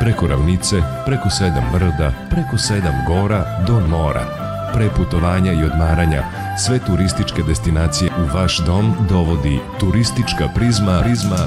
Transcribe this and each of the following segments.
preko ravnice, preko 7 brda, preko 7 gora do mora. Pre putovanja i odmaranja, sve turističke destinacije u vaš dom dovodi Turistička prizma.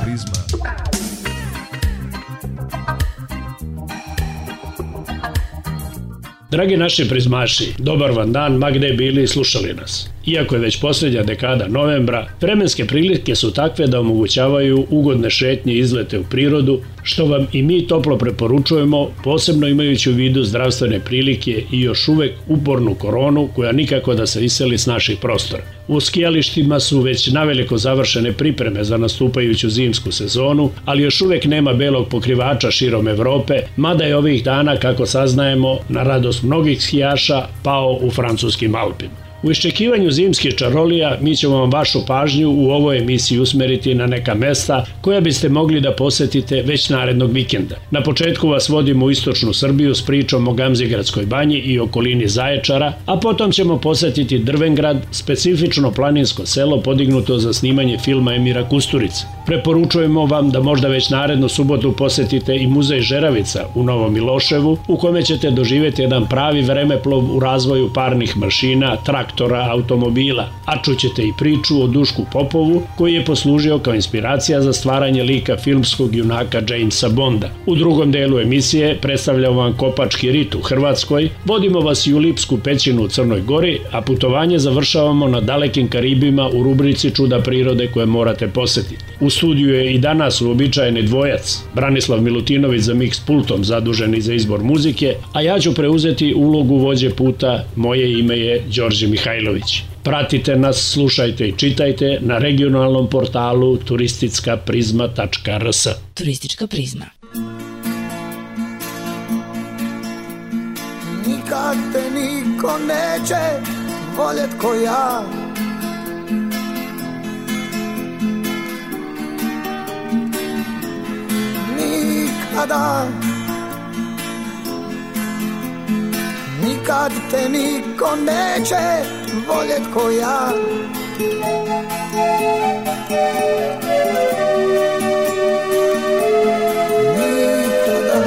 Dragi naši prizmaši, dobar vam dan, ma gde bili i slušali nas. Iako je već posljednja dekada novembra, vremenske prilike su takve da omogućavaju ugodne šetnje i izlete u prirodu, što vam i mi toplo preporučujemo, posebno imajući u vidu zdravstvene prilike i još uvek upornu koronu koja nikako da se iseli s naših prostora. U skijalištima su već naveliko završene pripreme za nastupajuću zimsku sezonu, ali još uvek nema belog pokrivača širom Evrope, mada je ovih dana, kako saznajemo, na radost mnogih skijaša pao u francuskim Alpima. U iščekivanju zimskih čarolija mi ćemo vam vašu pažnju u ovoj emisiji usmeriti na neka mesta koja biste mogli da posetite već narednog vikenda. Na početku vas vodimo u istočnu Srbiju s pričom o Gamzigradskoj banji i okolini Zaječara, a potom ćemo posetiti Drvengrad, specifično planinsko selo podignuto za snimanje filma Emira Kusturice. Preporučujemo vam da možda već narednu subotu posetite i muzej Žeravica u Novom Miloševu, u kome ćete doživjeti jedan pravi vremeplov u razvoju parnih mašina, traktora, automobila, a čućete i priču o Dušku Popovu, koji je poslužio kao inspiracija za stvaranje lika filmskog junaka Jamesa Bonda. U drugom delu emisije predstavljamo vam Kopački rit u Hrvatskoj, vodimo vas i u Lipsku pećinu u Crnoj Gori, a putovanje završavamo na dalekim Karibima u rubrici Čuda prirode koje morate posetiti. U studiju je i danas uobičajeni dvojac, Branislav Milutinović za mix pultom zaduženi za izbor muzike, a ja ću preuzeti ulogu vođe puta, moje ime je Đorđe Mihajlović. Pratite nas, slušajte i čitajte na regionalnom portalu turistickaprizma.rs. Turistička prizma. Nikad te niko neće voljet ko ja. Nikada. Nikad te niko neće voljet ko ja. Nikada.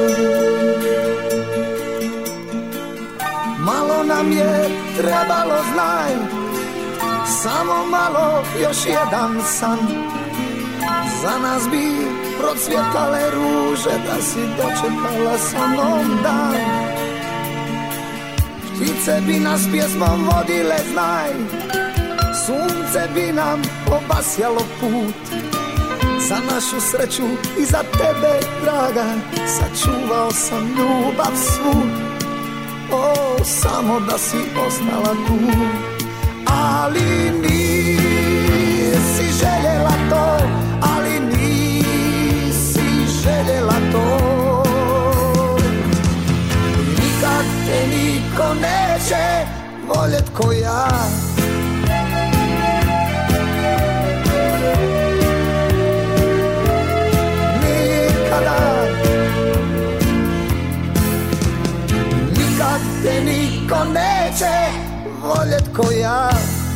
Malo nam je trebalo, znaj, samo malo, još jedan san. Za nas bi procvjetale ruže da si dočekala sa mnom dan. Ptice bi nas pjesmom vodile, znaj, sunce bi nam obasjalo put. Za našu sreću i za tebe, draga, sačuvao sam ljubav svu. O, samo da si ostala tu. Ali nisi željela to, ali nisi željela to. Nikad te niko neće voljet ko ja. Nikada. Nikad te niko neće voljet ko ja.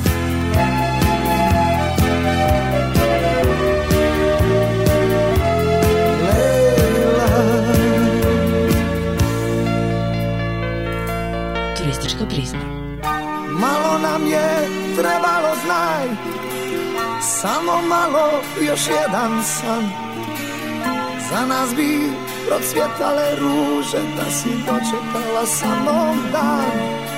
Turistička prizma. Malo nam je trebalo, znaj, samo malo, još jedan san. Za nas bi procvjetale ruže da si dočekala sa mnom dan.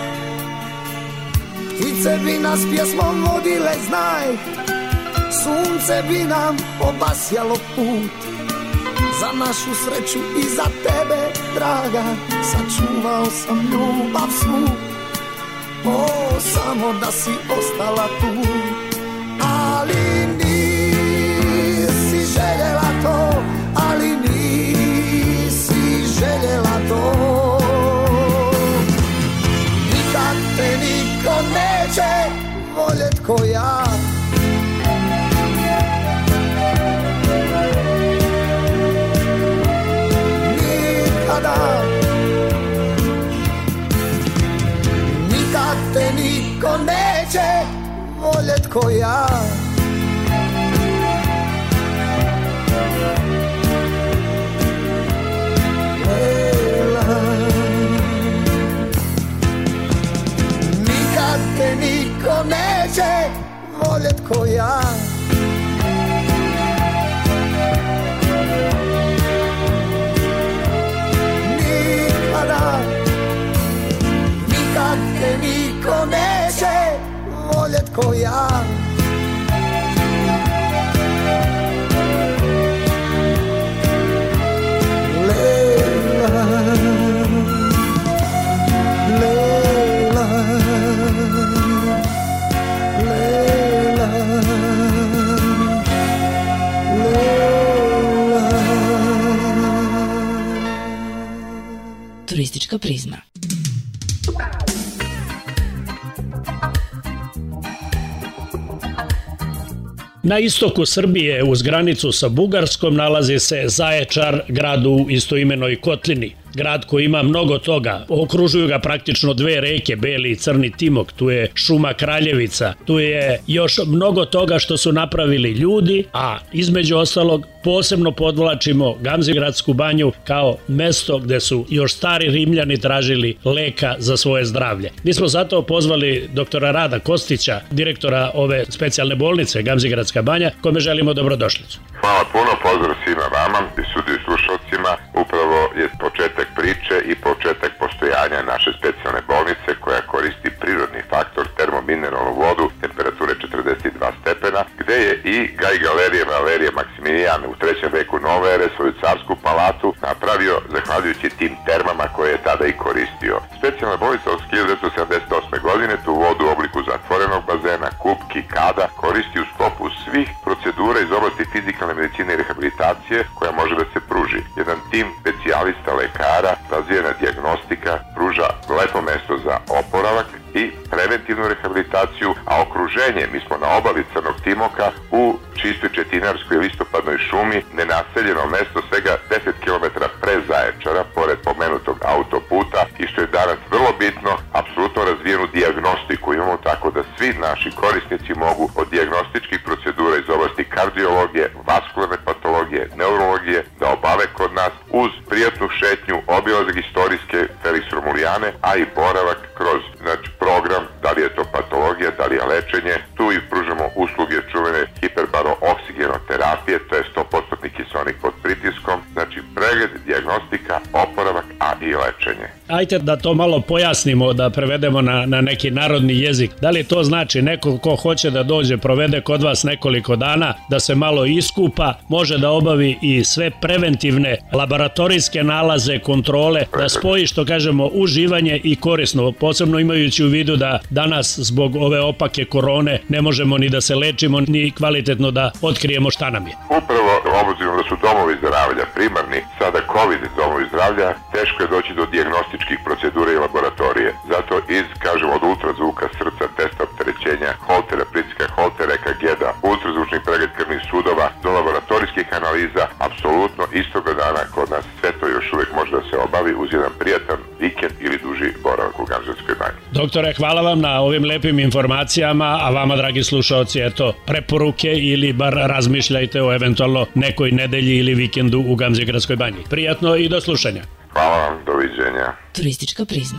Ptice bi nas pjesmom vodile, znaj, sunce bi nam obasjalo put. Za našu sreću i za tebe, draga, sačuvao sam ljubav svu. O, samo da si ostala tu. Ali nisi željela to, ali nisi željela to. Nikad te niko neće voljet ko ja. Nikada. Nikad te niko neće voljet ko ja. Turistička prizma. Na istoku Srbije, uz granicu sa Bugarskom, nalazi se Zaječar, grad u istoimenoj kotlini. Grad koji ima mnogo toga, okružuju ga praktično dve reke, Beli i Crni Timok, tu je šuma Kraljevica, tu je još mnogo toga što su napravili ljudi, a između ostalog posebno podvlačimo Gamzigradsku banju kao mesto gde su još stari Rimljani tražili leka za svoje zdravlje. Mi smo zato pozvali doktora Rada Kostića, direktora ove specijalne bolnice Gamzigradska banja, kome želimo dobrodošlicu. Hvala puno, pozdrav svima vama i sudi slušalcima. Upravo je početak priče i početak postojanja naše specijalne bolnice koja koristi prirodni faktor termomineralnu vodu temperature 42 stepena, gde je i Gaj Galerije Valerije Maksimilijan u 3. veku nove ere svoju carsku palatu napravio zahvaljujući tim termama koje je tada i koristio. Specijalna bolnica od 1978. godine tu vodu u obliku zatvorenog bazena, kupki, kada koristi u sklopu svih procedura iz oblasti fizikalne medicine i rehabilitacije koja može da se pruži. Jedan tim specijalista lekara, razvijena dijagnostika, pruža lepo mesto za oporavak i preventivnu rehabilitaciju, a okruženje, mi smo na obali Crnog Timoka u čistoj četinarskoj listopadnoj šumi, nenaseljeno mesto svega 10 km pre Zaječara, pored pomenutog autoputa, i što je danas vrlo bitno, apsolutno razvijenu dijagnostiku imamo, tako da svi naši korisnici mogu od dijagnostičkih procedura iz oblasti kardiologije, vaskularne patologije, neurologije da obave kod nas uz prijatnu šetnju, obilazak istorijske Felix Romulijane, a i boravak kroz program, da li je to patologija, da li je lečenje. Tu i pružamo usluge čuvene hiperbarooksigenoterapije, to je 100% kiseonik pod pritiskom, znači pregled, dijagnostika, oporavak, a i lečenje. Ajde da to malo pojasnimo, da prevedemo na neki narodni jezik. Da li to znači neko ko hoće da dođe, provede kod vas nekoliko dana, da se malo iskupa, može da obavi i sve preventivne laboratorijske nalaze, kontrole, da spoji, što kažemo, uživanje i korisno, posebno imajući u vidu da danas zbog ove opake korone ne možemo ni da se lečimo, ni kvalitetno da otkrijemo šta nam je. Upravo, obzirom da su domovi zdravlja primarni, sada COVID domovi zdravlja, teško je doći do dijagnostičkih procedura i laboratorije. Zato od ultrazvuka srca, testa opterećenja, holtera pritiska, holtera EKG-a, ultrazvučnih pregled krvnih sudova, do laboratorijskih analiza, apsolutno istoga dana kod nas sve to još uvijek može da se obavi uz jedan prijatan vikend ili duži boravak u Gamzigradskoj banji. Doktore, hvala vam na ovim lepim informacijama, a vama, dragi slušaoci, eto, preporuke ili bar razmišljajte o eventualno nekoj nedelji ili vikendu u Gamzigradskoj banji. Prijatno i do slušanja. Hvala vam, doviđenja. Turistička prizma.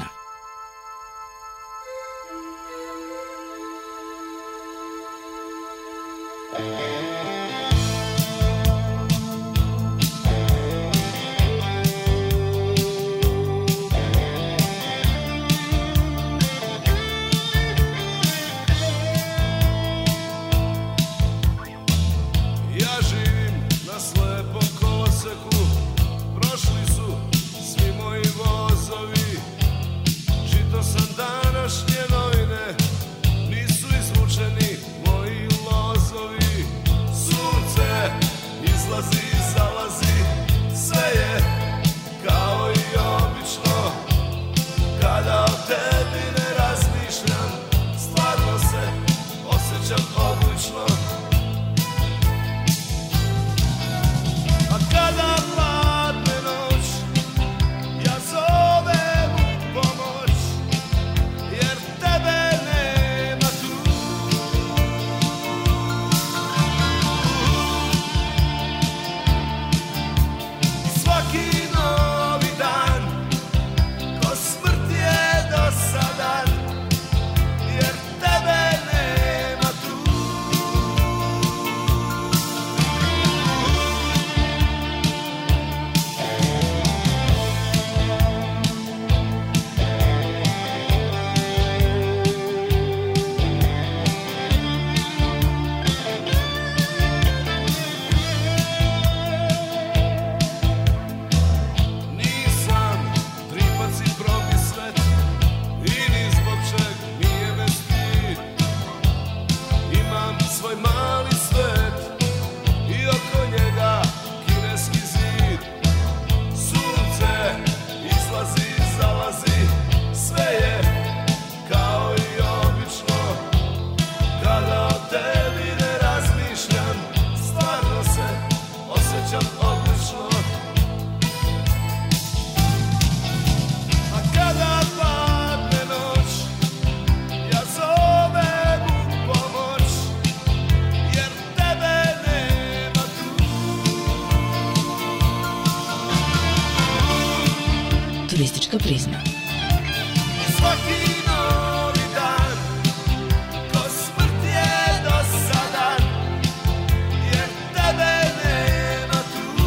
Turistička prizma. Svaki novi dan ko smrt je dosadan, jer tebe nema tu.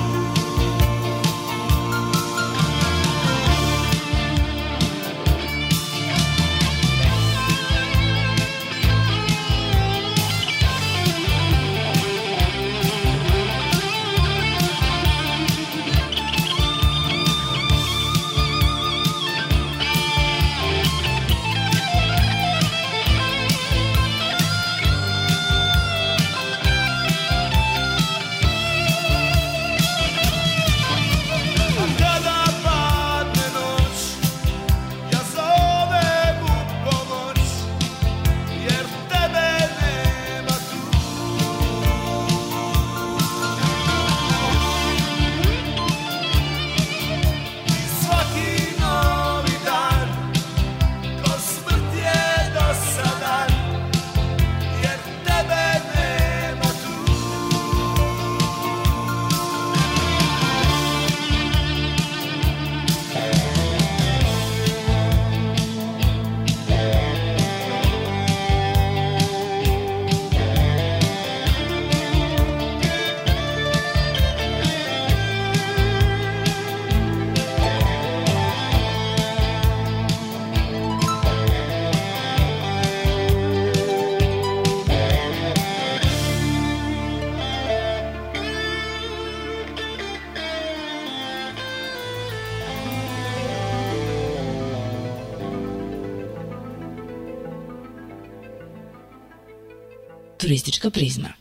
Turistička prizma.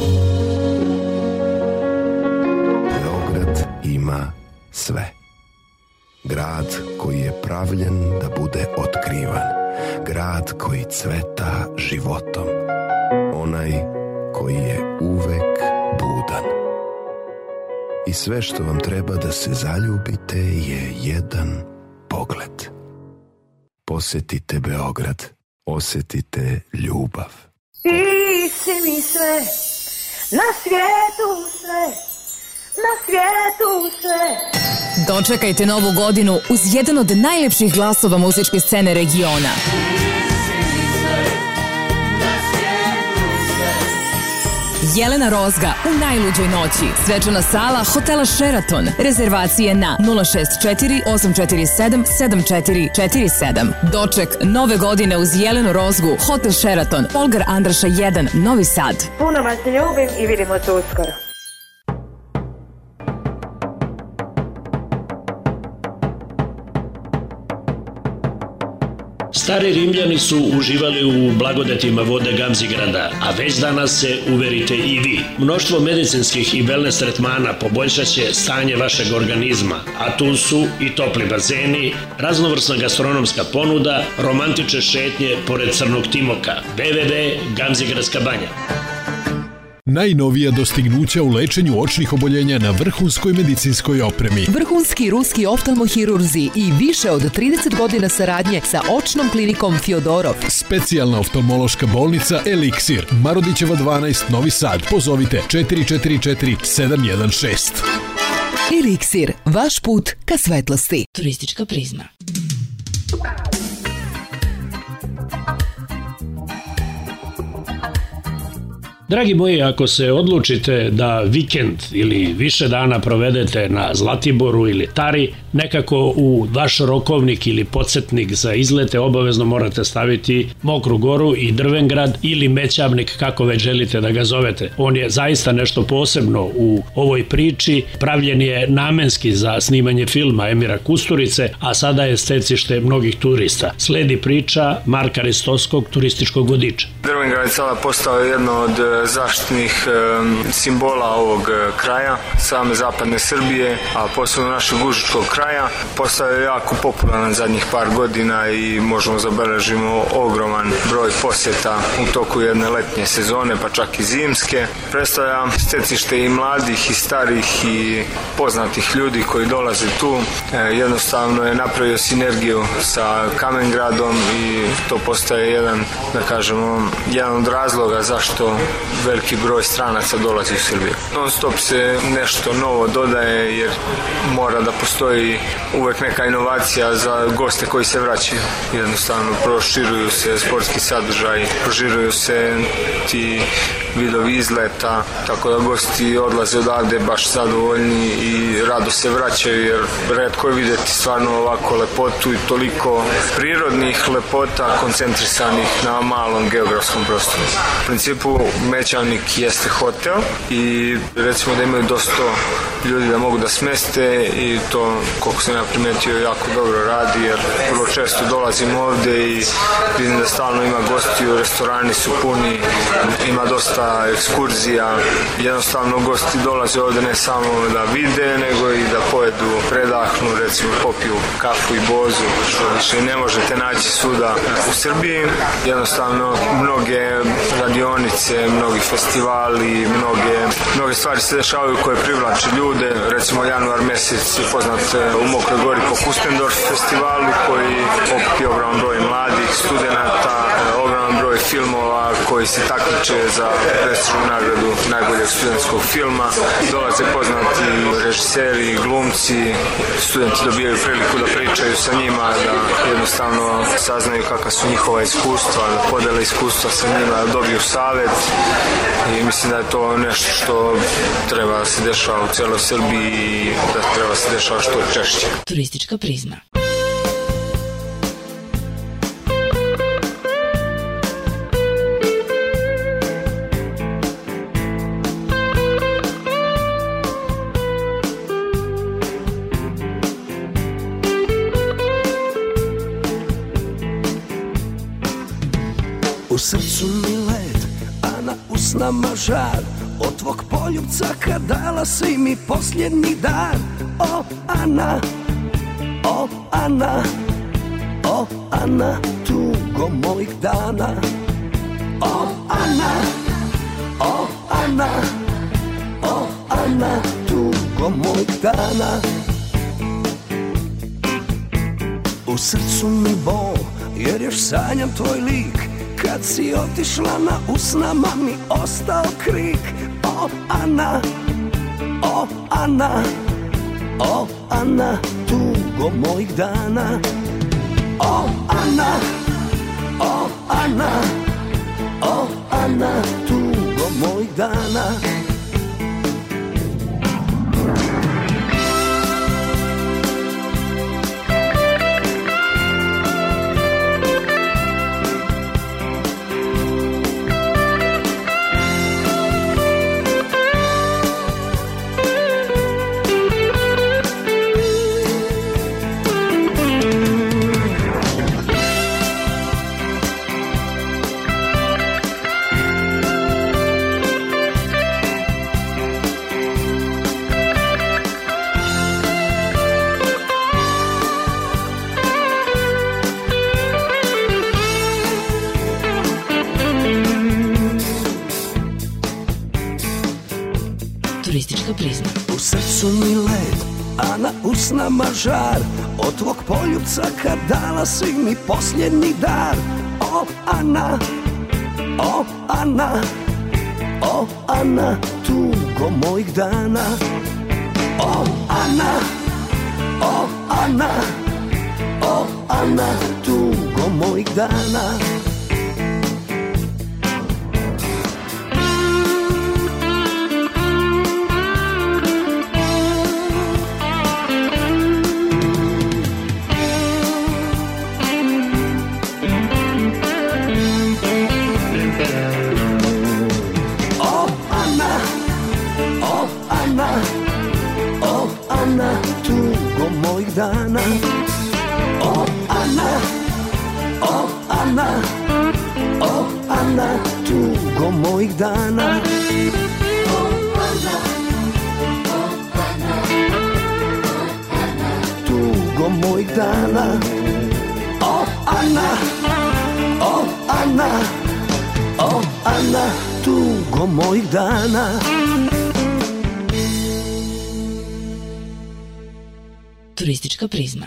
Beograd ima sve. Grad koji je pravljen da bude otkrivan. Grad koji cveta životom. Onaj koji je uvek budan. I sve što vam treba da se zaljubite je jedan pogled. Posetite Beograd. Osetite ljubav. Ti si mi sve, na svijetu sve, na svijetu sve. Dočekajte novu godinu uz jedan od najlepših glasova muzičke scene regiona. Jelena Rozga u najluđoj noći. Svečana sala hotela Sheraton. Rezervacije na 064 847 7447. Doček nove godine uz Jelenu Rozgu. Hotel Sheraton. Polgar Andraša 1, Novi Sad. Puno vas ljubim i vidimo se uskoro. Stari Rimljani su uživali u blagodatima vode Gamzigrada, a već danas se uverite i vi. Mnoštvo medicinskih i wellness tretmana poboljšaće stanje vašeg organizma, a tu su i topli bazeni, raznovrsna gastronomska ponuda, romantične šetnje pored Crnog Timoka. www.gamzigradska banja. Najnovija dostignuća u lečenju očnih oboljenja na vrhunskoj medicinskoj opremi. Vrhunski ruski oftalmohirurzi i više od 30 godina saradnje sa očnom klinikom Fjodorov. Specijalna oftalmološka bolnica Eliksir, Marodićeva 12, Novi Sad. Pozovite 444 716. Eliksir, vaš put ka svetlosti. Turistička prizma. Dragi moji, ako se odlučite da vikend ili više dana provedete na Zlatiboru ili Tari, nekako u vaš rokovnik ili podsjetnik za izlete obavezno morate staviti Mokru Goru i Drvengrad ili Mećavnik, kako već želite da ga zovete. On je zaista nešto posebno u ovoj priči, pravljen je namenski za snimanje filma Emira Kusturice, a sada je stecište mnogih turista. Sledi priča Marka Ristovskog, turističkog vodiča. Drvengrad je sada postao jedno od zaštitnih simbola ovog kraja, same zapadne Srbije, a posebno našeg užičkog kraja. Postao je jako popularan zadnjih par godina i možemo zabeležimo ogroman broj posjeta u toku jedne letnje sezone, pa čak i zimske. Predstavlja stecište i mladih i starih i poznatih ljudi koji dolaze tu. Jednostavno je napravio sinergiju sa Kamengradom i to postaje jedan, da kažemo, jedan od razloga zašto veliki broj stranaca dolazi u Srbiju. Non stop se nešto novo dodaje jer mora da postoji uvek neka inovacija za goste koji se vraćaju. Jednostavno proširuju se sportski sadržaj, proširuju se ti vidovi izleta, tako da gosti odlaze odavde baš zadovoljni i rado se vraćaju jer retko je vidjeti stvarno ovako lepotu i toliko prirodnih lepota koncentrisanih na malom geografskom prostoru. U principu Mećavnik jeste hotel i recimo da imaju dosta ljudi da mogu da smeste i to, koliko sam ja primetio, jako dobro radi jer vrlo često dolazim ovde i vidim da stalno ima gostiju, restorani su puni, ima dosta ekskurzija, jednostavno gosti dolaze ovde ne samo da vide, nego i da pojedu, predahnu, recimo popiju kafu i bozu, što više ne možete naći svuda u Srbiji. Jednostavno mnoge radionice, mnogi festivali, mnoge stvari se dešavaju koje privlače ljude. Recimo januar mesec je poznat u Mokroj Gori po Kustendorf festivalu koji okupi ogroman broj mladih studenta, ogroman broj filmova koji se takmiče za prestižnu nagradu najboljeg studentskog filma. Dolaze poznati režiseri, glumci, studenti dobijaju priliku da pričaju sa njima, da jednostavno saznaju kakva su njihova iskustva, da podele iskustva sa njima, da dobiju savjet i mislim da je to nešto što treba da se dešava u celoj Srbiji i da treba da se dešava što češće. Turistička prizma. U srcu mi led, a na usnama žar, od tvog poljubca kad dala si mi posljednji dar. O Ana, o Ana, o Ana, tugo mojih dana. O Ana, o Ana, o Ana, tugo mojih dana. U srcu mi bol, jer još sanjam tvoj lik. Kad si otišla na usnama mi ostao krik. O Ana, o Ana, o Ana, tugo mojih dana. O Ana, o Ana, o Ana, tugo mojih dana. Turistička prizma. U srcu mi led, a na usnama žar, od tvog poljubca kad dala si mi posljednji dar. O Ana, o Ana, o Ana, tugo mojih dana. O Ana, o Ana, o Ana, tugo mojih dana. Dana. O Ana, o Ana, o Ana, tugo mojih dana. O Ana, o Ana, o Ana, tugo mojih dana. O Ana, o Ana, o Ana, tugo mojih dana. Turistička prizma.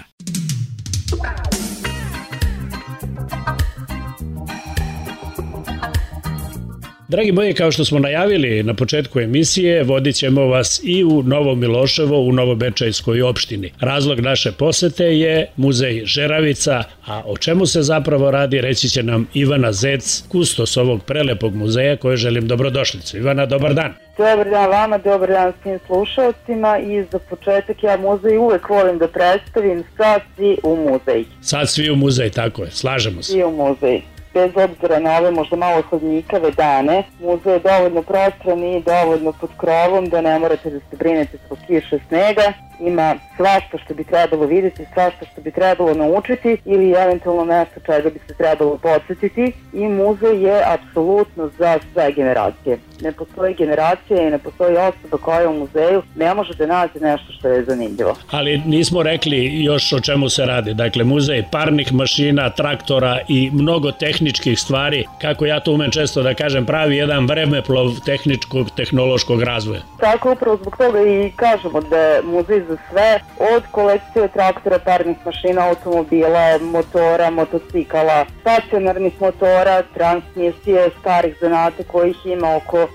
Dragi moji, kao što smo najavili na početku emisije, vodit ćemo vas i u Novo Miloševo, u Novobečajskoj opštini. Razlog naše posete je muzej Žeravica, a o čemu se zapravo radi reći će nam Ivana Zec, kustos ovog prelepog muzeja koje želim dobrodošlicu. Ivana, dobar dan. Dobar dan vama, dobar dan svim slušalcima i za početak ja muzej uvek volim da predstavim sad svi u muzej. Sad svi u muzej, tako je, slažemo se. Svi u muzej. Bez obzira na ove možda malo hladnjikave dane, muzej je dovoljno prostran i dovoljno pod krovom da ne morate da se brinete zbog kiše, snega. Ima svašta što bi trebalo vidjeti, svašta što bi trebalo naučiti ili eventualno nešto čega bi se trebalo podsjetiti i muzej je apsolutno za sve generacije. Ne postoji generacija i ne postoji osoba koja u muzeju ne može da nađe nešto što je zanimljivo. Ali nismo rekli još o čemu se radi. Dakle, muzej parnih mašina, traktora i mnogo tehničkih stvari, kako ja to umem često da kažem, pravi jedan vremeplov tehničkog, tehnološkog razvoja. Tako upravo zbog toga i kažemo da je muzej za sve, od kolekcije traktora, parnih mašina, automobila, motora, motocikala, stacionarnih motora, transmisije, starih zanata kojih ima oko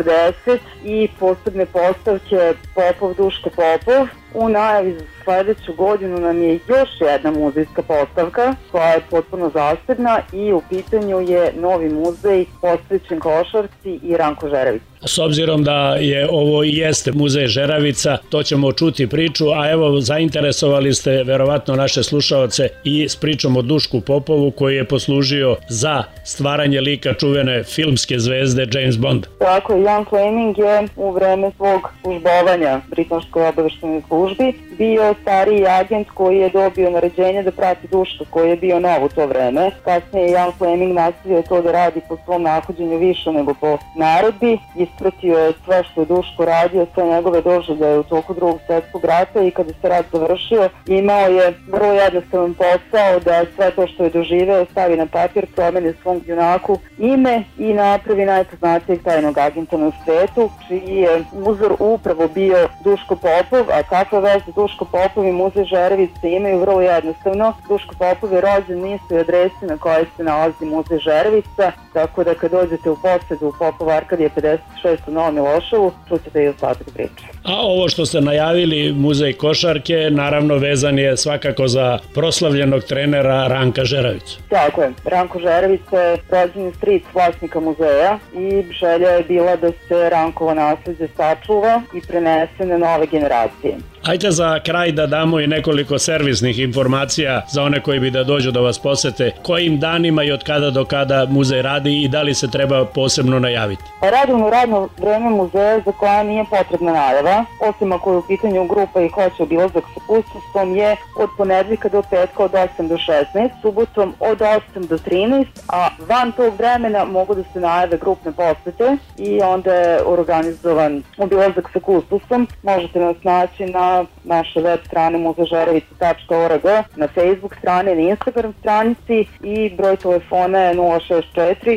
40 i posebne postavke Popov, Duško Popov. U najavi za sledeću godinu nam je još jedna muzejska postavka koja je potpuno zasebna i u pitanju je novi muzej posvećen košarci i Ranko Žeravić. S obzirom da je ovo i jeste muzej Žeravica, to ćemo čuti priču, a evo zainteresovali ste verovatno naše slušaoce i s pričom o Dušku Popovu koji je poslužio za stvaranje lika čuvene filmske zvezde James Bond. Tako je, Ian Fleming je u vreme svog službovanja britanskoj obaveštajnoj službi bio stariji agent koji je dobio naređenje da prati Duška koji je bio nov u to vreme. Kasnije je Ian Fleming nastavio to da radi po svom nahođenju više nego po naredbi. Ispratio je sve što je Duško radio, sve njegove doživljaje u toku Drugog svjetskog rata i kada se rat završio imao je vrlo jednostavan posao da sve to što je doživeo stavi na papir, promeni svom junaku ime i napravi najpoznatijeg tajnog agenta na svetu, čiji je uzor upravo bio Duško Popov, a kakva veze Duško Popov i muzej Žeravice imaju vrlo jednostavno. Duško Popov je rođen na istoj adresi na kojoj se nalazi muzej Žeravica, tako da kad dođete u posedu u Popov Arkadije 56 u Novom Miloševu, čućete i ostatak priče. A ovo što ste najavili, muzej košarke, naravno vezan je svakako za proslavljenog trenera Ranka Žeravicu. Tako je, Ranko Žeravica je rođeni stric vlasnika muzeja i želja je bila da se Rankovo nasleđe sačuva i prenese na nove generacije. Ajde za kraj da damo i nekoliko servisnih informacija za one koji bi da dođu da vas posete. Kojim danima i od kada do kada muzej radi i da li se treba posebno najaviti? Radimo radno vreme muzeja za koja nije potrebna najava, osim ako je u pitanju grupa i hoće obilazak sa kustom je od ponedeljka do petka od 8 do 16, subotom od 8 do 13, a van tog vremena mogu da se najave grupne posete i onda je organizovan obilazak sa kustosom. Možete nas naći na naše web strane muzejžeravica.org, na Facebook strane, na Instagram stranici i broj telefona je 064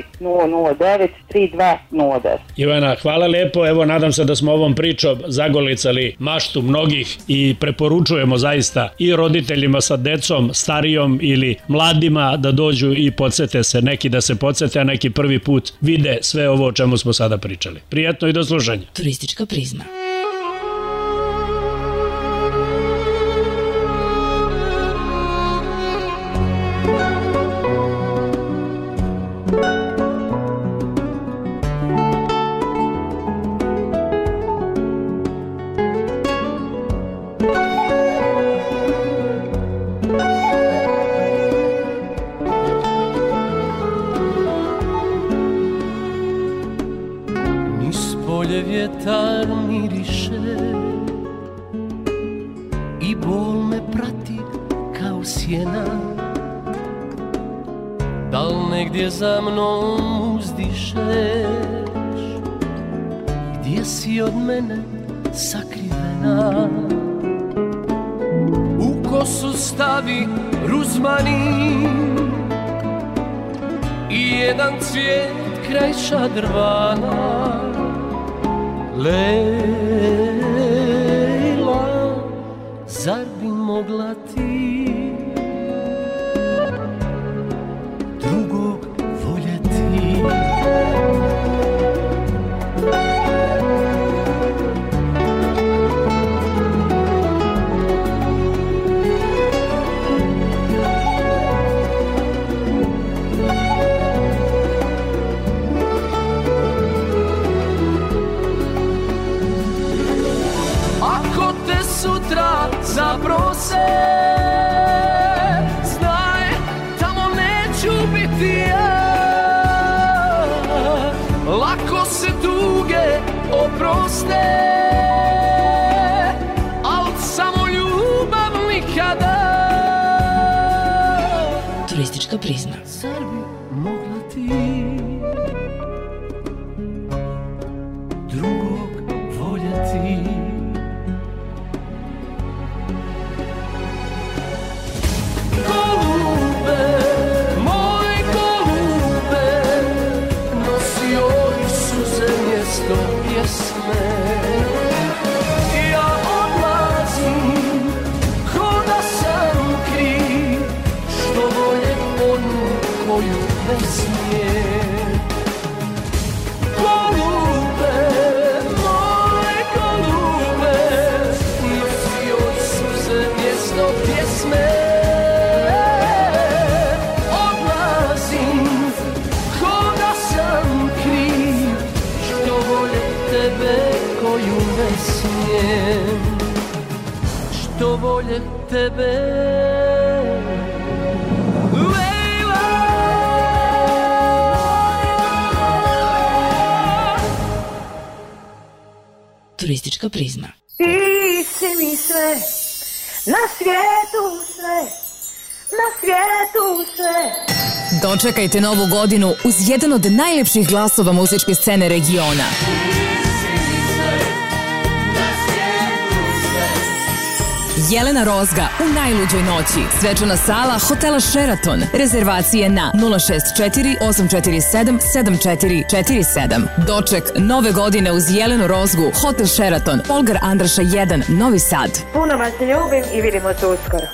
009 3209. Ivana, hvala lepo, evo nadam se da smo ovom pričom zagolicali maštu mnogih i preporučujemo zaista i roditeljima sa decom, starijom ili mladima da dođu i podsete se, neki da se podsete, a neki prvi put vide sve ovo o čemu smo sada pričali. Prijatno i do slušanja. Turistička prizma. Vjetar miriše i bol me prati kao sjena. Da li negdje za mnom uzdišeš, gdje si od mene sakrivena? U kosu stavi ruzmanin i jedan cvijet kraj šadrvana. Lejla, zar bi mogla ti drugog voljeti? zapro se. Znaj, tamo neću biti ja. Lako se tuge oproste, al samo ljubav nikada. Turistička prizma. Zar bi mogla ti drugog voljeti? Golube, moj golube, nosio i suze mjesto pjesme. Ja odlazim, ko da sam kriv, što volje onu koju ne smije. Golube, moje golube, nosio i suze mjesto pjesme. Odlazim, ko da sam kriv, što volje tebe koju ne smijem. Što volje tebe. Turistička prizma. Ti si mi sve, na svijetu sve, na svijetu sve. Dočekajte novu godinu uz jedan od najlepših glasova muzičke scene regiona. Jelena Rozga u najluđoj noći. Svečana sala hotela Sheraton. Rezervacije na 064 847 7447. Doček nove godine uz Jelenu Rozgu. Hotel Sheraton, Polgar Andraša 1, Novi Sad. Puno vas ljubim i vidimo se uskoro.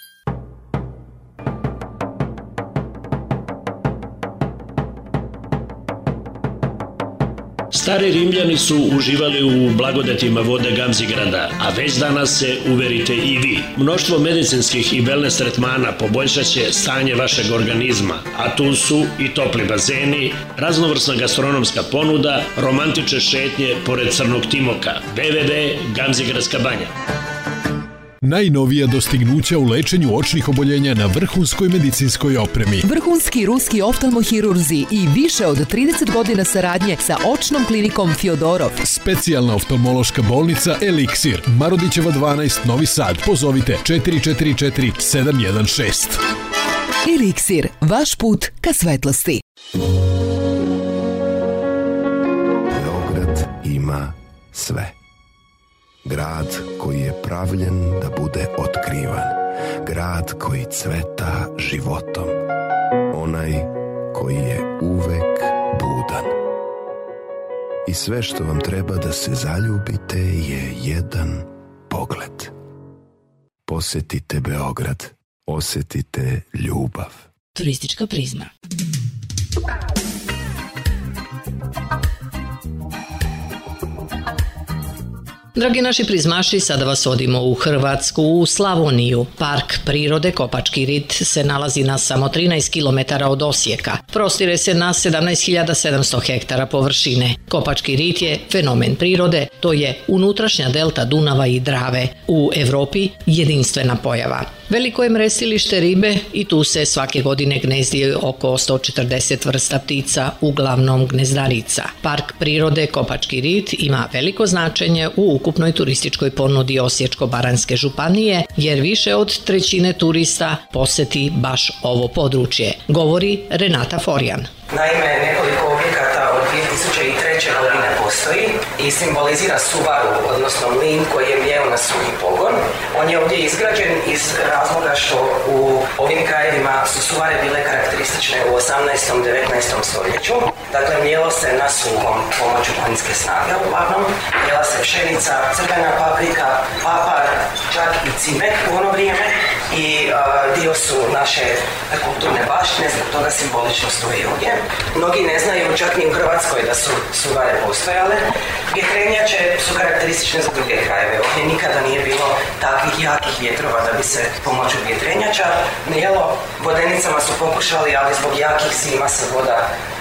Stari Rimljani su uživali u blagodatima vode Gamzigrada, a već danas se uverite i vi. Mnoštvo medicinskih i wellness tretmana poboljšat će stanje vašeg organizma, a tu su i topli bazeni, raznovrsna gastronomska ponuda, romantične šetnje pored Crnog Timoka. www.gamzigradska banja. Najnovija dostignuća u lečenju očnih oboljenja na vrhunskoj medicinskoj opremi. Vrhunski ruski oftalmohirurzi i više od 30 godina saradnje sa očnom klinikom Fjodorov. Specijalna oftalmološka bolnica Eliksir, Marodićeva 12, Novi Sad. Pozovite 444 716. Eliksir, vaš put ka svetlosti. Beograd ima sve. Grad koji je pravljen da bude otkrivan. Grad koji cveta životom. Onaj koji je uvek budan. I sve što vam treba da se zaljubite je jedan pogled. Posetite Beograd. Osetite ljubav. Turistička prizma. Dragi naši prizmaši, sada vas odimo u Hrvatsku, u Slavoniju. Park prirode Kopački rit se nalazi na samo 13 km od Osijeka. Prostire se na 17.700 hektara površine. Kopački rit je fenomen prirode, to je unutrašnja delta Dunava i Drave. U Evropi jedinstvena pojava. Veliko je mrestilište ribe i tu se svake godine gnezdi oko 140 vrsta ptica, uglavnom gnezdarica. Park prirode Kopački rit ima veliko značenje u ukupnoj turističkoj ponudi Osječko-baranjske županije, jer više od trećine turista poseti baš ovo područje, govori Renata Forjan. Naime, nekoliko objekata od 2003. godine postoji i simbolizira Subaru, odnosno mlin koji je mljeo na suhi pogon. On je ovdje izgrađen iz razloga što u ovim krajevima su suvare bile karakteristične u 18. 19. stoljeću. Dakle, mljelo se na suhom pomoću plinske snage uglavnom. Mljela se pšenica, crvena paprika, papar, čak i cimet u ono vrijeme i dio su naše kulturne baštine, zbog toga simbolično stoji ovdje. Mnogi ne znaju čak ni u Hrvatskoj da su suvare postojale. Vjetrenjače su karakteristične za druge krajeve. Ovdje nikada nije bilo takvih jakih vjetrova da bi se pomoću vjetrenjača mljelo. Vodenicama su pokušali, ali zbog jakih zima se voda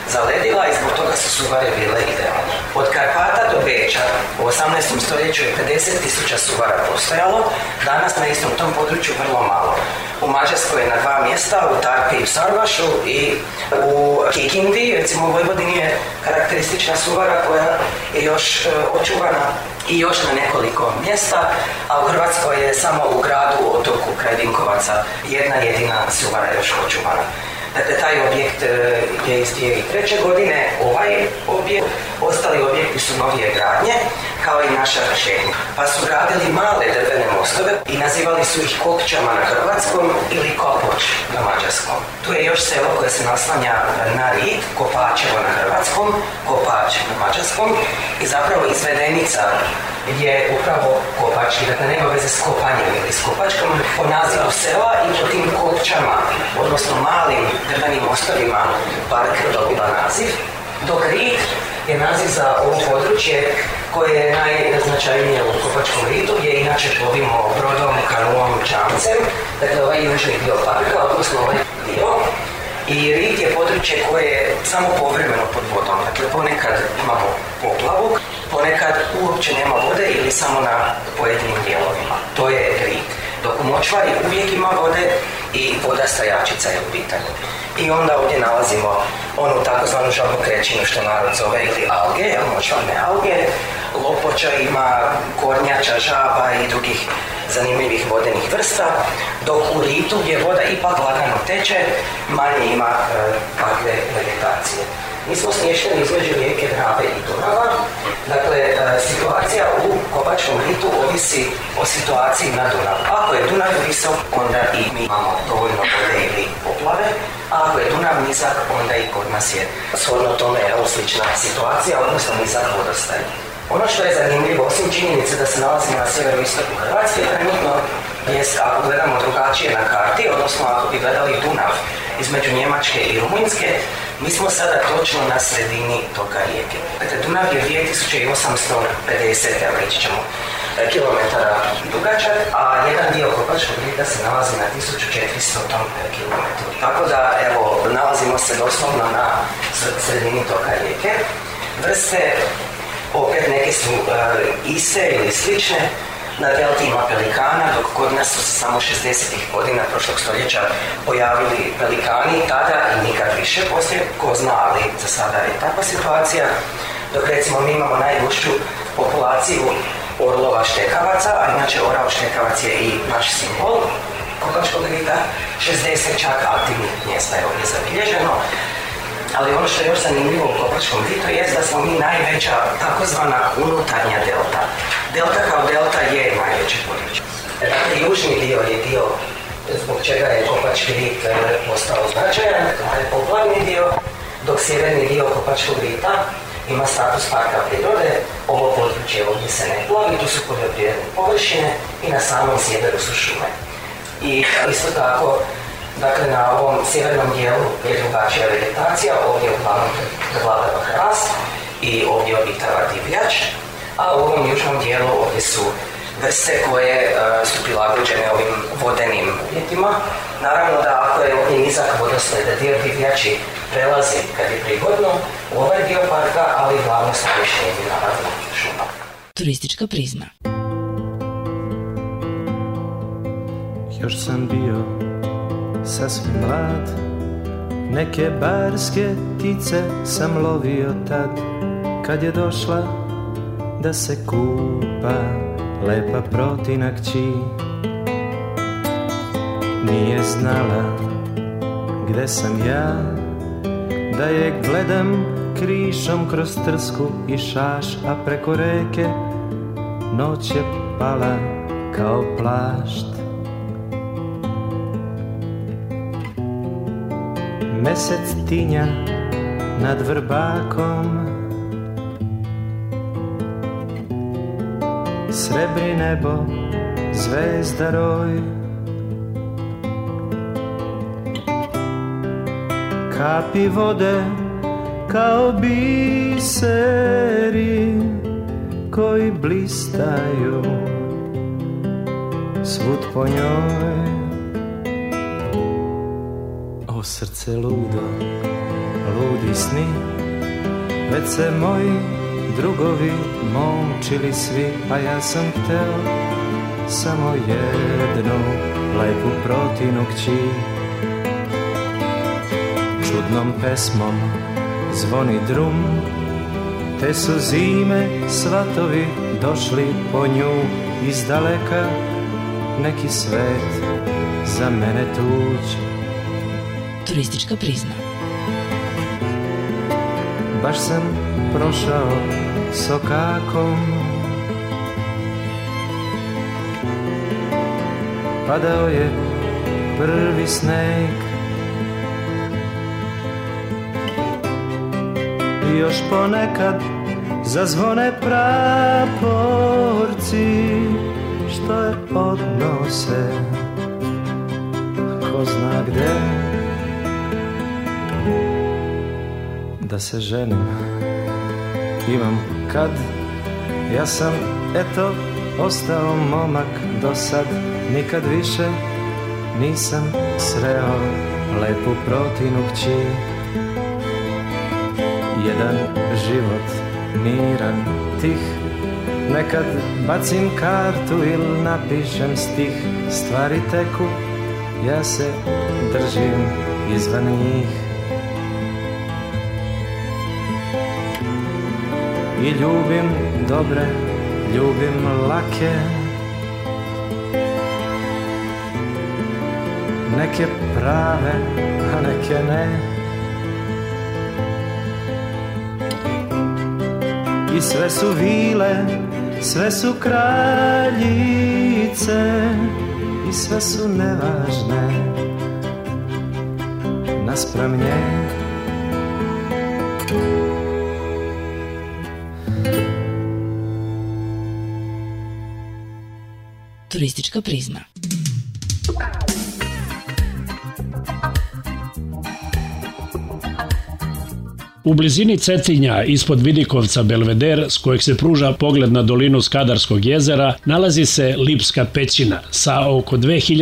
zaledila i zbog toga su Suvare bile idealne. Od Karpata do Beča u 18. stoljeću je 50.000 Suvara postojalo, danas na istom tom području vrlo malo. U Mađarskoj je na 2 mjesta, u Tarpi i u Sarvašu, i u Kikindi, recimo u Vojvodini je karakteristična Suvara koja je još očuvana i još na nekoliko mjesta, a u Hrvatskoj je samo u gradu Otoku kraj Vinkovaca jedna jedina Suvara još očuvana. Dakle, taj objekt je iz 2003. godine, ovaj objekt, ostali objekti su novije gradnje, kao i naša šetnja. Pa su gradili male drvene mostove i nazivali su ih Kokčama na hrvatskom ili Kopoč na mađarskom. Tu je još selo koje se naslanja na Rit, Kopačevo na hrvatskom, Kopač na mađarskom, i zapravo izvedenica je upravo Kopački, dakle nema veze s kopanjem ili s Kopačkom, po nazivu sela i po tim Kokčama, odnosno malim drvenim mostovima, park dobiva naziv, dok Rit je naziv za ovo područje koje je najznačajnije u Kopačkom Ritu, gdje inače plovimo brodom, kanuom, čamcem, dakle ovaj južni dio parka, odnosno ovaj dio. I Rit je područje koje je samo povremeno pod vodom, dakle ponekad imamo poplavu, ponekad uopće nema vode ili samo na pojedinim dijelovima. To je Rit. Dok u Močvari uvijek ima vode i voda stajačica je u pitanju. I onda ovdje nalazimo onu takozvanu žabnu krećinu što narod zove, ili alge, močvarne alge. Lopoča ima, kornjača, žaba i drugih zanimljivih vodenih vrsta, dok u Ritu gdje voda ipak lagano teče, manje ima takve vegetacije. Mi smo smješteni između rijeke Drave i Dunava, dakle situacija u Kopačkom Ritu ovisi o situaciji na Dunavu. Ako je Dunav visok, onda i mi imamo dovoljno vode ili poplave, a ako je Dunav nizak, onda i kod nas je shodno tome slična situacija, odnosno nizak vodostaj. Ono što je zanimljivo, osim činjenice da se nalazimo na sjeveroistoku Hrvatske, trenutno jest, ako gledamo drugačije na karti, odnosno ako bi gledali Dunav između Njemačke i Rumunjske, mi smo sada točno na sredini toga rijeke. Dakle, Dunav je 2850, reći ćemo, kilometara dugačak, a jedan dio Kopačkog Rita se nalazi na 1400 kilometru. Tako da, evo, nalazimo se doslovno na sredini toga rijeke. Vrste, opet neke su iste ili slične. Na delti ima pelikana, dok kod nas su se samo 60-ih godina prošlog stoljeća pojavili pelikani, tada i nikad više poslije, ko zna, ali za sada je takva situacija. Dok recimo mi imamo najgušću populaciju orlova štekavaca, a inače orao štekavac je i naš simbol Kopačkog Rita, 60 čak aktivnih mjesta je ovdje zabilježeno. Ali ono što je još zanimljivo u Kopačkom Ritu je da smo mi najveća takozvana unutarnja delta. Delta kao delta je najveće područje. Dakle, južni dio je dio zbog čega je Kopački Rit postao značajan, to je poplavni dio, dok sjeverni dio Kopačkog Rita ima status parka prirode, ovo područje ovdje se ne plovi, tu su poljoprivredne površine i na samom sjeveru su šume. I isto tako, dakle, na ovom sjevernom dijelu je drugačija vegetacija, ovdje uglavnom prevladava hrast i ovdje obitava divljač, a u ovom južnom dijelu ovdje su vrste koje su prilagođene ovim vodenim uvjetima. Naravno da ako je ovdje nizak vodostaj, da dio divljači prelazi kad je prigodno u ovaj dio parka, ali glavno stanište je naravno šuma. Turistička prizma. Još sam bio sasvim mlad, neke barske ptice sam lovio tad, kad je došla da se kupa lepa protina kći. Nije znala gde sam ja, da je gledam krišom kroz trsku i šaš, a preko reke noć je pala kao plašt. Mesec tinja nad Vrbakom, srebri nebo, zvezda roj. Kapi vode kao biseri koji blistaju svud po njoj. o srce ludo, ludi sni. Već se moji drugovi momčili svi, a ja sam hteo samo jednu lepu protinu kći. Čudnom pesmom zvoni drum, te su zime svatovi došli po nju. Iz daleka neki svet za mene tuđ. Turistička prizma. Baš sam prošao sokakom, padao je prvi sneg. I još ponekad zazvone praporci, što je odnose ko zna gde. Da se ženim imam kad, ja sam eto ostao momak do sad. Nikad više nisam sreo lepu protinu kći. Jedan život miran, tih, nekad bacim kartu ili napišem stih. Stvari teku, ja se držim izvan njih. I ljubim dobre, ljubim lake, neke prave, a neke ne. I sve su vile, sve su kraljice, i sve su nevažne naspram nje. Turistička prizma. U blizini Cetinja, ispod Vidikovca Belveder, s kojeg se pruža pogled na dolinu Skadarskog jezera, nalazi se Lipska pećina sa oko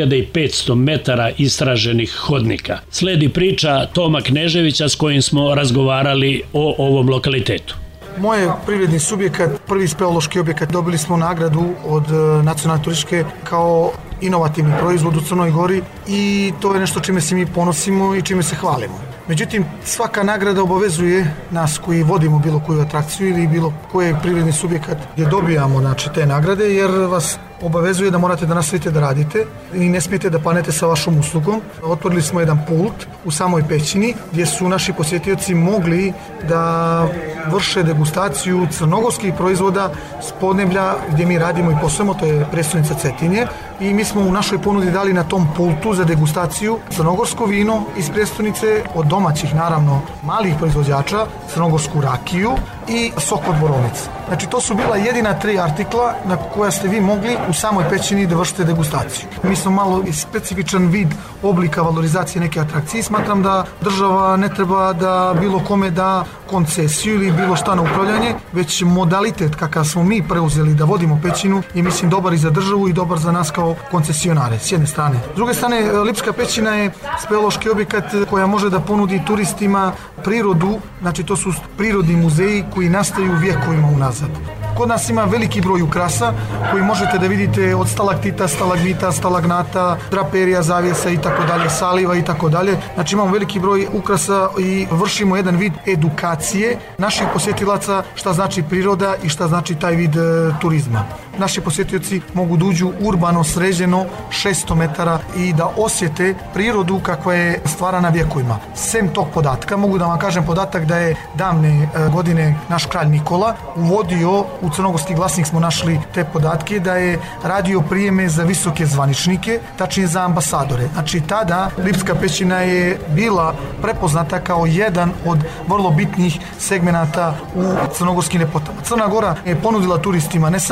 2500 metara istraženih hodnika. Sledi priča Toma Kneževića s kojim smo razgovarali o ovom lokalitetu. Moj privredni subjekat, prvi speleološki objekat, dobili smo nagradu od nacionalne turističke kao inovativni proizvod u Crnoj Gori i to je nešto čime se mi ponosimo i čime se hvalimo. Međutim, svaka nagrada obavezuje nas koji vodimo bilo koju atrakciju ili bilo koji privredni subjekat gdje dobijamo te nagrade, jer vas obavezuje da morate da nastavite da radite i ne smijete da panete sa vašom uslugom. Otvorili smo jedan pult u samoj pećini gdje su naši posjetioci mogli da vrše degustaciju crnogorskih proizvoda s podneblja gdje mi radimo i poslujemo, to je prestonica Cetinje. I mi smo u našoj ponudi dali na tom pultu za degustaciju crnogorsko vino iz prestonice, od domaćih naravno malih proizvođača, crnogorsku rakiju i sok od borovnice. Znači to su bila jedina 3 artikla na koja ste vi mogli u samoj pećini da vršite degustaciju. Mi smo malo i specifičan vid oblika valorizacije neke atrakcije. Smatram da država ne treba da bilo kome da koncesiju ili bilo šta na upravljanje, već modalitet kakav smo mi preuzeli da vodimo pećinu je mislim dobar i za državu i dobar za nas kao koncesionare s jedne strane. S druge strane, Lipska pećina je speleološki objekat koja može da ponudi turistima prirodu, znači to su prirodni muzeji koji nastaju vjekovima unazad. Kod nas ima veliki broj ukrasa koji možete da vidite od stalaktita, stalagmita, stalagnata, draperija, zavjesa i tako dalje, saliva i tako dalje. Znači imamo veliki broj ukrasa i vršimo jedan vid edukacije naših posjetilaca šta znači priroda i šta znači taj vid turizma. Naši posjetioci mogu da uđu urbano sređeno 600 metara i da osjete prirodu kakva je stvarana vjekovima. Sem tog podatka, mogu da vam kažem podatak da je davne godine naš kralj Nikola uvodio, u Crnogorski glasnik smo našli te podatke, da je radio prijeme za visoke zvaničnike, tačnije za ambasadore. Znači tada Lipska pećina je bila prepoznata kao jedan od vrlo bitnih segmenata u crnogorskim lepotama. Crna Gora je ponudila turistima ne samo da ima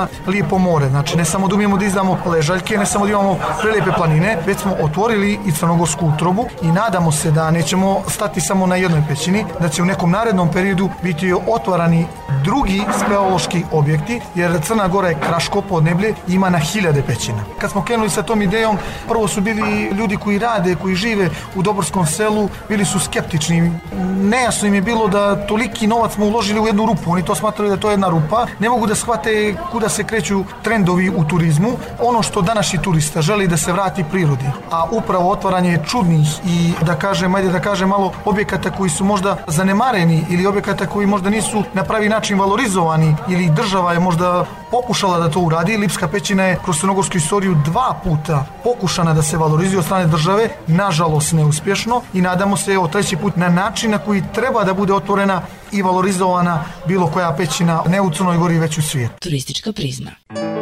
lijepo more. Znači ne samo da umijemo da izdamo ležaljke, ne samo da imamo prelijepe planine, već smo otvorili i crnogorsku utrobu i nadamo se da nećemo stati samo na jednoj pećini, da će u nekom narednom periodu biti otvarani drugi speleološki objekti, jer Crna Gora je kraško podneblje, ima na hiljade pećina. Kad smo krenuli sa tom idejom, prvo su bili ljudi koji rade, koji žive u Doborskom selu, bili su skeptični. Nejasno im je bilo da toliki novac smo uložili u jednu rupu. Oni to smatrali da je to jedna rupa. Ne mogu da shvate kuda se kreću trendovi u turizmu. Ono što današnji turista želi da se vrati prirodi, a upravo otvaranje čudnih i da kažem malo objekata koji su možda zanemareni ili objekata koji možda nisu na pravi način valorizovani ili država je možda pokušala da to uradi. Lipska pećina je kroz crnogorsku istoriju 2 puta pokušana da se valorizuje od strane države, nažalost neuspješno, i nadamo se 3. put na način na koji treba da bude otvorena i valorizovana bilo koja pećina, ne u Crnoj Gori, već u svijetu. Turistička prizma.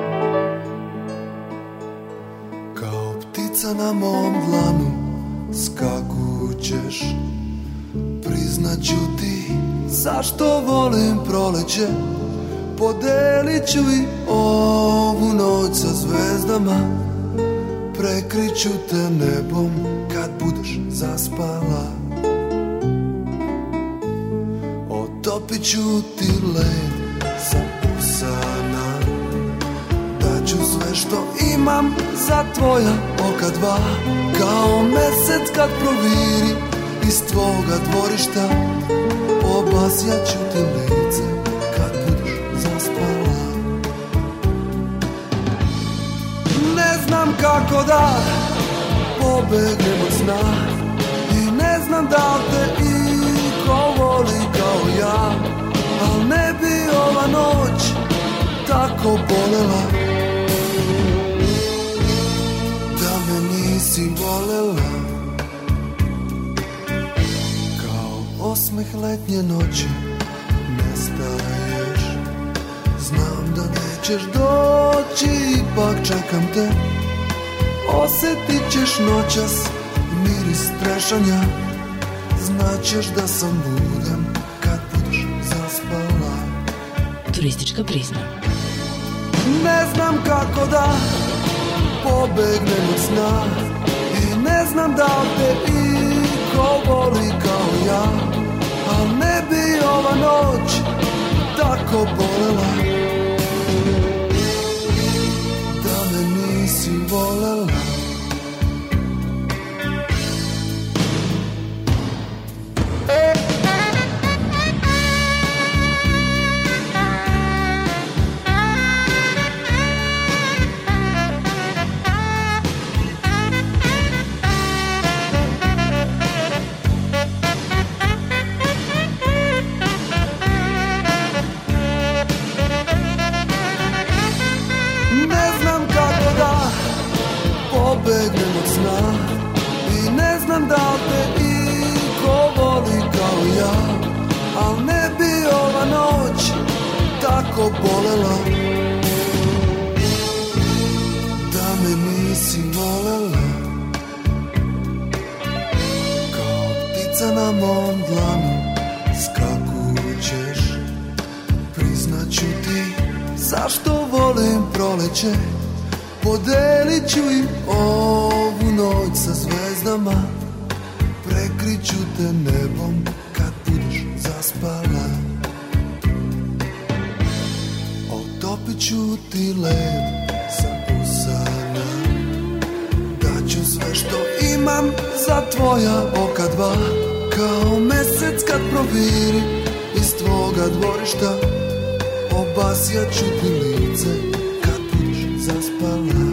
Kao ptica na mom dlanu skakućeš, priznaću ti zašto volim proleće. Podelit ću i ovu noć sa zvezdama, prekriću te nebom kad budeš zaspala. Otopit ću ti led sa usana, daću sve što imam za tvoja oka dva. Kao mesec kad proviri iz tvoga dvorišta, obasjaću ti lice kad budeš zaspala. Ne znam kako da pobegnem od sna i ne znam da te iko voli kao ja, al ne bi ova noć tako bolela da me nisi volela. Kao osmeh letnje noći nestaješ, znam da nećeš doći, ipak čekam te. Osjetit ćeš noćas miris trešanja, znaćeš da sam budan kad budeš zaspala. Turistička prizma. Ne znam kako da pobegnem od sna i ne znam da te iko voli kao ja, al ne bi ova noć tako bolela da me nisi volela. Pobegnem od sna i ne znam da te iko voli kao ja, al ne bi ova noć tako bolela da me nisi volela. Kao ptica na mom dlanu skakućeš, priznaću ti zašto volim proleće. Podelit ću im ovu noć sa zvezdama, prekriću te nebom kad budeš zaspala. Otopit ću ti led sa usana, daću sve što imam za tvoja oka dva. Kao mesec kad proviri iz tvoga dvorišta, obasjaću ti lice zaspala.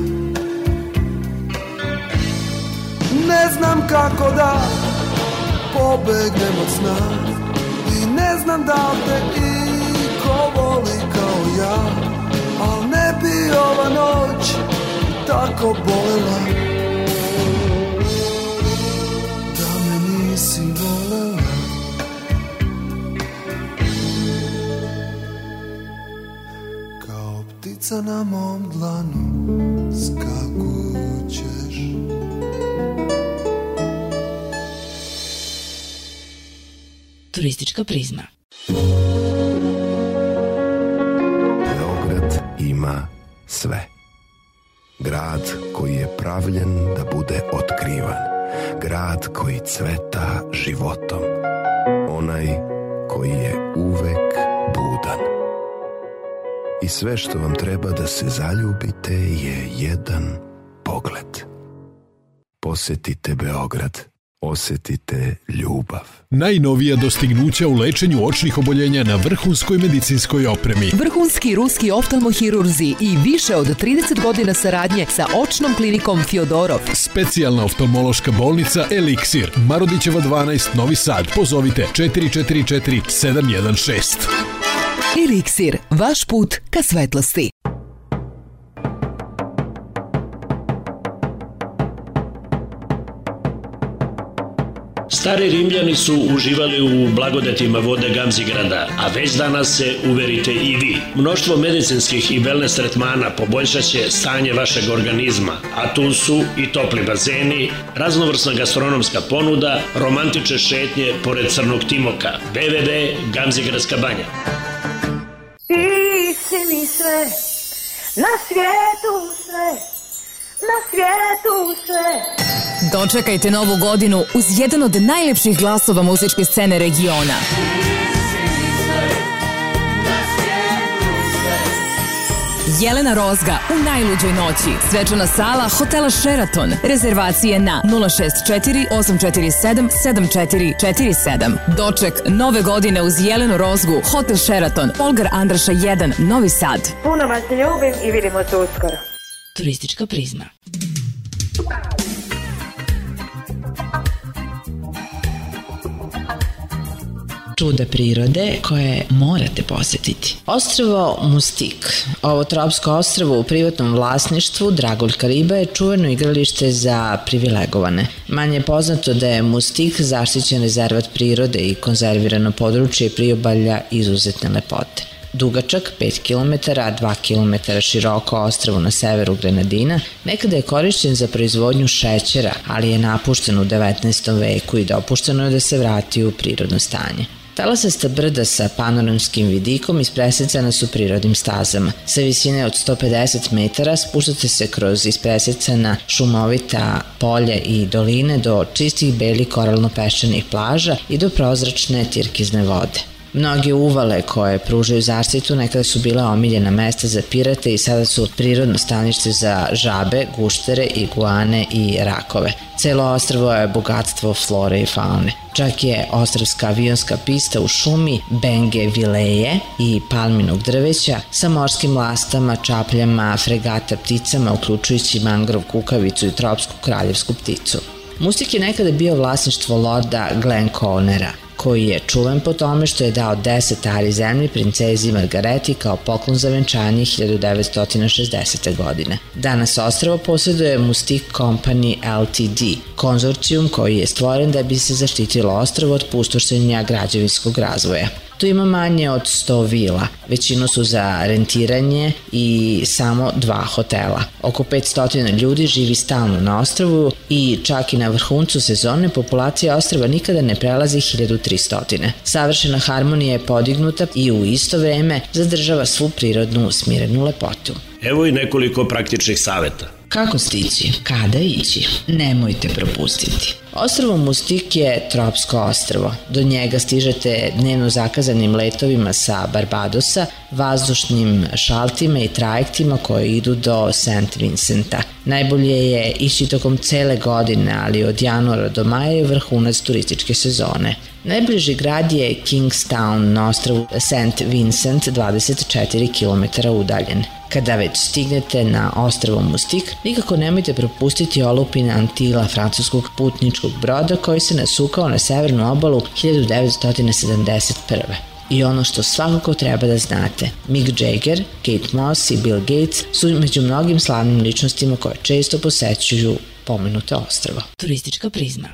Ne znam kako da pobegnem od sna i ne znam da te iko voli kao ja, al ne bi ova noć tako bolela da me nisi volela. Kao ptica na mom dlanu skakućeš. Turistička prizma. Beograd ima ima sve. Grad koji je pravljen da bude otkrivan. Grad koji cveta životom. Onaj koji je uvek budan. I sve što vam treba da se zaljubite je jedan pogled. Posetite Beograd. Osetite ljubav. Najnovija dostignuća u lečenju očnih oboljenja na vrhunskoj medicinskoj opremi. Vrhunski ruski oftalmohirurzi i više od 30 godina saradnje sa očnom klinikom Fjodorov. Specijalna oftalmološka bolnica Eliksir, Marodićeva 12, Novi Sad. Pozovite 444 716. Eliksir, vaš put ka svetlosti. Stari Rimljani su uživali u blagodetima vode Gamzigrada, a već danas se uverite i vi. Mnoštvo medicinskih i wellness tretmana poboljšaće stanje vašeg organizma, a tu su i topli bazeni, raznovrsna gastronomska ponuda, romantične šetnje pored Crnog Timoka. www.gamzigradska banja. Ti si mi sve, na svijetu sve, na svijetu sve. Dočekajte novu godinu uz jedan od najlepših glasova muzičke scene regiona. Jelena Rozga u najluđoj noći. Svečana sala hotela Sheraton. Rezervacije na 064 847 7447. Doček nove godine uz Jelenu Rozgu. Hotel Sheraton. Polgar Andraša 1. Novi Sad. Puno vas ljubim i vidimo se uskoro. Turistička prizma. Čuda prirode koje morate posetiti. Ostrvo Mustik. Ovo tropsko ostrvo u privatnom vlasništvu Dragoljka Riba je čuveno igralište za privilegovane. Manje je poznato da je Mustik zaštićen rezervat prirode i konzervirano područje priobalja izuzetne lepote. Dugačak 5 km, 2 km široko ostrvo na severu Grenadina, nekada je korišćen za proizvodnju šećera, ali je napušten u 19. veku i dopušteno je da se vrati u prirodno stanje. Talasasta brda sa panoramskim vidikom ispresecana su prirodnim stazama. Sa visine od 150 metara spuštate se kroz ispresecana šumovita polja i doline do čistih belih koralno-peščanih plaža i do prozračne tirkizne vode. Mnoge uvale koje pružaju zaštitu nekada su bile omiljena mesta za pirate i sada su prirodno stanište za žabe, guštere, iguane i rakove. Celo ostrvo je bogatstvo flore i faune. Čak je ostrvska avionska pista u šumi Benge Vileje i palminog drveća sa morskim lastama, čapljama, fregata pticama, uključujući mangrov kukavicu i tropsku kraljevsku pticu. Mustik je nekada bio vlasništvo lorda Glenconera, koji je čuven po tome što je dao 10 ari zemlji princezi Margareti kao poklon za venčanje 1960. godine. Danas ostrvo posjeduje Mustik Company Ltd, konzorcijum koji je stvoren da bi se zaštitilo ostrvo od pustošenja građevinskog razvoja. Tu ima manje od 100 vila, većinu su za rentiranje i samo 2 hotela. Oko 500 ljudi živi stalno na ostrvu i čak i na vrhuncu sezone populacija ostrva nikada ne prelazi 1300. Savršena harmonija je podignuta i u isto vreme zadržava svu prirodnu smirenu lepotu. Evo i nekoliko praktičnih saveta. Kako stići? Kada ići? Nemojte propustiti. Ostrvo Mustik je tropsko ostrvo. Do njega stižete dnevno zakazanim letovima sa Barbadosa, vazdušnim šaltima i trajektima koji idu do St. Vincenta. Najbolje je ići tokom cele godine, ali od januara do maja je vrhunac turističke sezone. Najbliži grad je Kingstown na ostrvu St. Vincent, 24 km udaljen. Kada već stignete na ostrvo Mustik, nikako nemojte propustiti olupine Antila, francuskog putničkog broda koji se nasukao na severnu obalu 1971. I ono što svakako treba da znate, Mick Jagger, Kate Moss i Bill Gates su među mnogim slavnim ličnostima koje često posećuju pomenuto ostrvo. Turistička prizma.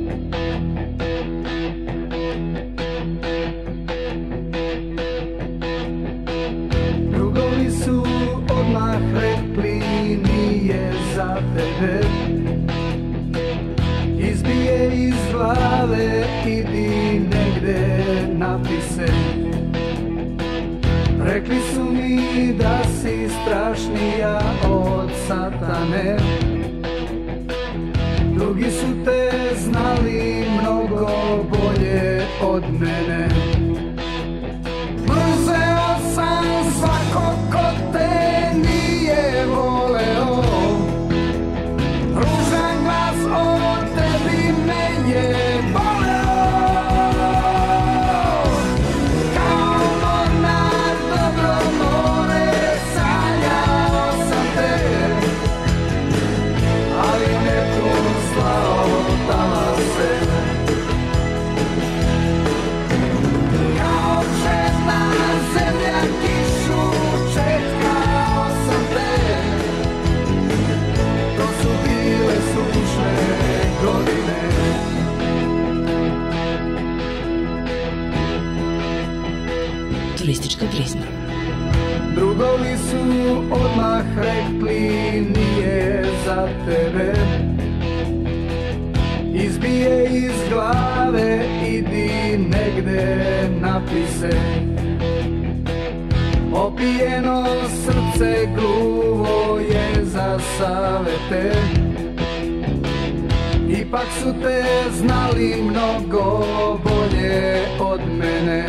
Drugovi su odmah rekli nije za tebe, izbije iz glave, idi negde napise. Rekli su mi da si strašna strašnija od satane. Drugi su te znali mnogo bolje od mene. Mrzeo sam svako ko te nije voleo. Ružan glas o tebi me je boleo. Kao mornar dobro more sanjao sam te, ali ne tu slao talase. Kao žena zemlja kišu čekao sam te, to su bile sušne godine. Turistička prizma. Drugovi su odmah rekli nije za tebe. Izbije iz glave, idi negde napij se. Opijeno srce gluvo je za savete. Ipak su te znali mnogo bolje od mene.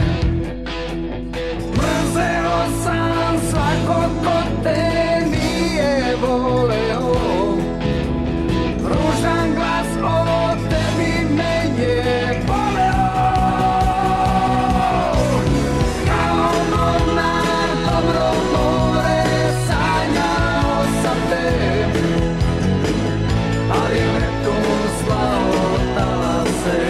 Mrzeo sam svako ko te nije voleo. Ružan glas o tebi me je boleo. Kao mornar dobro more sanjao sam te, ali me tu slao talase.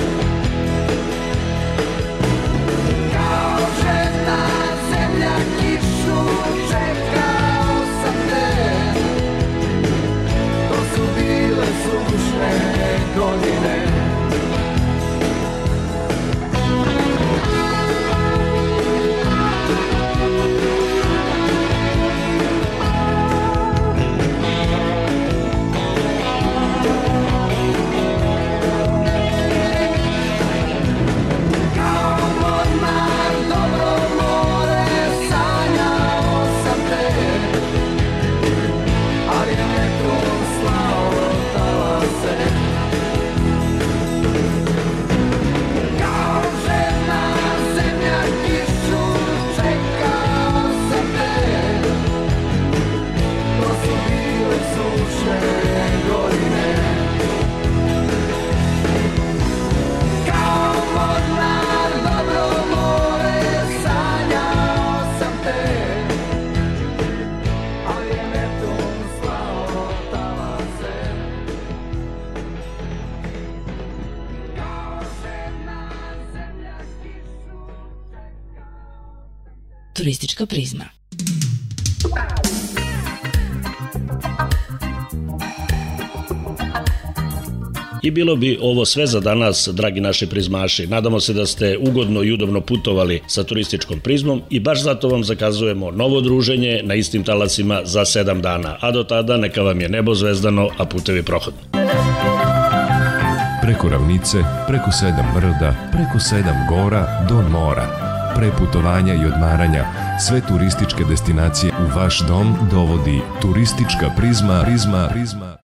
Kao žena zemlja kišu čekao sam te, to su bile sušne godine. Kao mornar dobro more sanjao sam te, ali me tu slao talase. Kao žena zemlja kišu čekao sam te, to su bile sušne godine. Kao mornar dobro more sanjao sam te, ali me tu slao talase. Kao žena zemlja kišu Turistička prizma. I bilo bi ovo sve za danas, dragi naši prizmaši. Nadamo se da ste ugodno i udobno putovali sa turističkom prizmom i baš zato vam zakazujemo novo druženje na istim talasima za 7 dana. A do tada neka vam je nebo zvezdano, a putevi prohodni. Preko ravnice, preko 7 brda, preko 7 gora do mora. Pre putovanja i odmaranja, sve turističke destinacije u vaš dom dovodi Turistička prizma.